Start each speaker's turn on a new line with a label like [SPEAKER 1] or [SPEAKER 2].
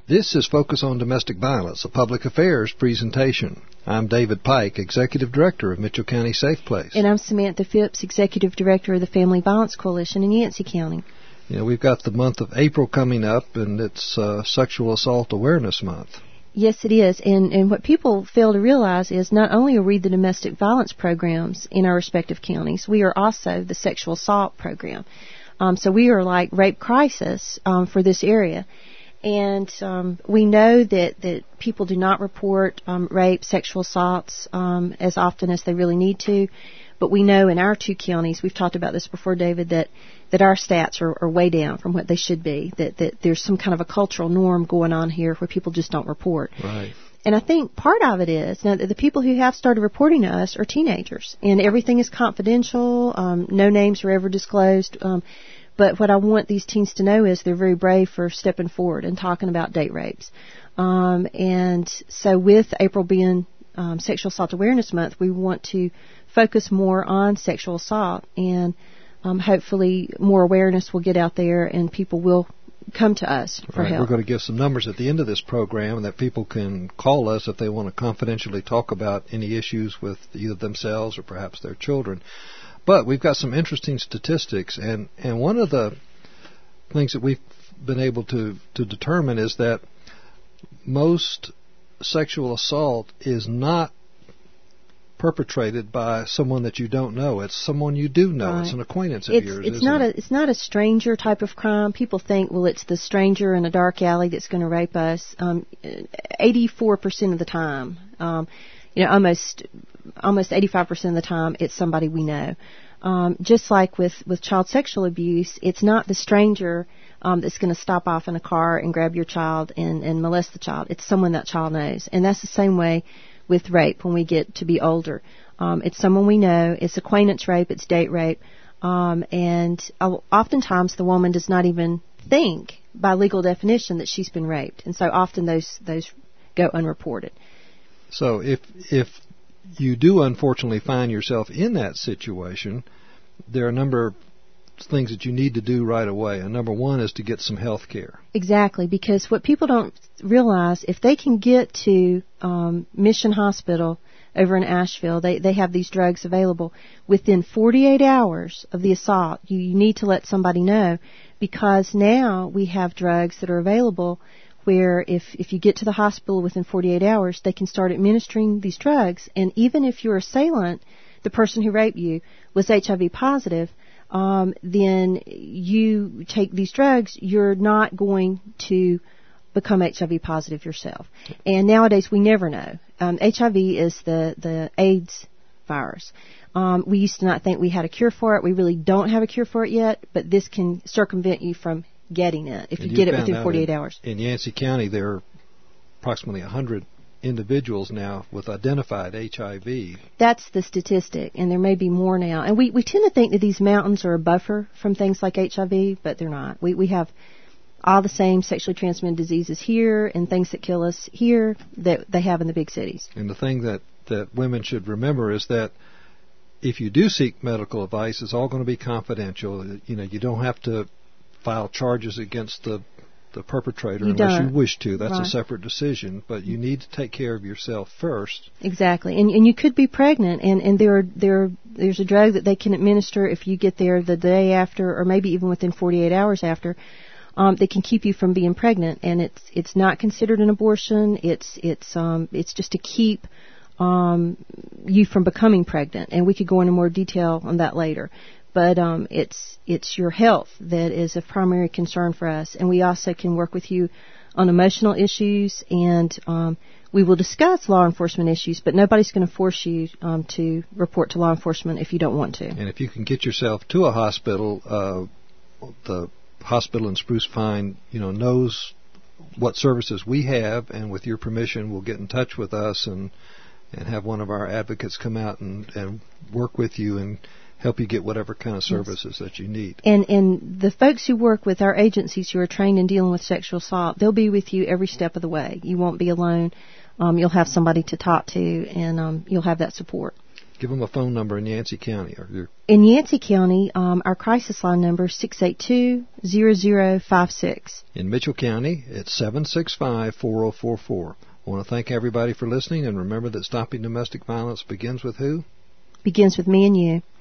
[SPEAKER 1] This is Focus on Domestic Violence, a public affairs presentation. I'm David Pike, Executive Director of Mitchell County Safe Place.
[SPEAKER 2] And I'm Samantha Phipps, Executive Director of the Family Violence Coalition in Yancey County.
[SPEAKER 1] You know, we've got the month of April coming up, and it's Sexual Assault Awareness Month.
[SPEAKER 2] Yes, it is. And what people fail to realize is not only are we the domestic violence programs in our respective counties, we are also the sexual assault program. So we are like Rape Crisis for this area. And we know that people do not report rape, sexual assaults as often as they really need to. But we know in our two counties, we've talked about this before, David, that our stats are way down from what they should be, that there's some kind of a cultural norm going on here where people just don't report.
[SPEAKER 1] Right.
[SPEAKER 2] And I think part of it is, now the people who have started reporting to us are teenagers, and everything is confidential, no names are ever disclosed. But what I want these teens to know is they're very brave for stepping forward and talking about date rapes. And so with April being Sexual Assault Awareness Month, we want to focus more on sexual assault, and hopefully more awareness will get out there and people will come to us for help.
[SPEAKER 1] We're going to give some numbers at the end of this program that people can call us if they want to confidentially talk about any issues with either themselves or perhaps their children. But we've got some interesting statistics, and one of the things that we've been able to determine is that most sexual assault is not perpetrated by someone that you don't know. It's someone you do know. Right. It's an acquaintance of yours.
[SPEAKER 2] It's not a stranger type of crime. People think, well, it's the stranger in a dark alley that's going to rape us. 84% of the time, almost 85% of the time, it's somebody we know. Just like with child sexual abuse, it's not the stranger that's going to stop off in a car and grab your child and molest the child. It's someone that child knows. And that's the same way with rape when we get to be older. It's someone we know. It's acquaintance rape. It's date rape. And oftentimes the woman does not even think by legal definition that she's been raped. And so often those go unreported.
[SPEAKER 1] So if you do unfortunately find yourself in that situation, there are a number of things that you need to do right away. And number one is to get some health care. Exactly,
[SPEAKER 2] because what people don't realize, if they can get to Mission Hospital over in Asheville, they have these drugs available. Within 48 hours of the assault, you need to let somebody know, because now we have drugs that are available where if you get to the hospital within 48 hours, they can start administering these drugs. And even if your assailant, the person who raped you, was HIV positive, then you take these drugs, you're not going to become HIV positive yourself. And nowadays we never know. HIV is the AIDS virus. We used to not think we had a cure for it. We really don't have a cure for it yet, but this can circumvent you from getting it if you get it within 48 hours.
[SPEAKER 1] In Yancey County, there are approximately 100 individuals now with identified HIV.
[SPEAKER 2] That's the statistic, and there may be more now. And we tend to think that these mountains are a buffer from things like HIV, but they're not. We have all the same sexually transmitted diseases here and things that kill us here that they have in the big cities.
[SPEAKER 1] And the thing that women should remember is that if you do seek medical advice, it's all going to be confidential. You don't have to file charges against the perpetrator unless you wish to. That's right. A separate decision, but you need to take care of yourself first.
[SPEAKER 2] Exactly, and you could be pregnant, and there's a drug that they can administer if you get there the day after, or maybe even within 48 hours after, that can keep you from being pregnant, and it's not considered an abortion. It's just to keep you from becoming pregnant, and we could go into more detail on that later. But it's your health that is of primary concern for us. And we also can work with you on emotional issues, and we will discuss law enforcement issues, but nobody's going to force you to report to law enforcement if you don't want to.
[SPEAKER 1] And if you can get yourself to a hospital, the hospital in Spruce Pine, knows what services we have, and with your permission, will get in touch with us and have one of our advocates come out and work with you and help you get whatever kind of services that you need.
[SPEAKER 2] And the folks who work with our agencies who are trained in dealing with sexual assault, they'll be with you every step of the way. You won't be alone. You'll have somebody to talk to, and you'll have that support.
[SPEAKER 1] Give them a phone number in Yancey County.
[SPEAKER 2] In Yancey County, our crisis line number is 682-0056.
[SPEAKER 1] In Mitchell County, it's 765-4044. I want to thank everybody for listening, and remember that stopping domestic violence begins with who?
[SPEAKER 2] Begins with me and you.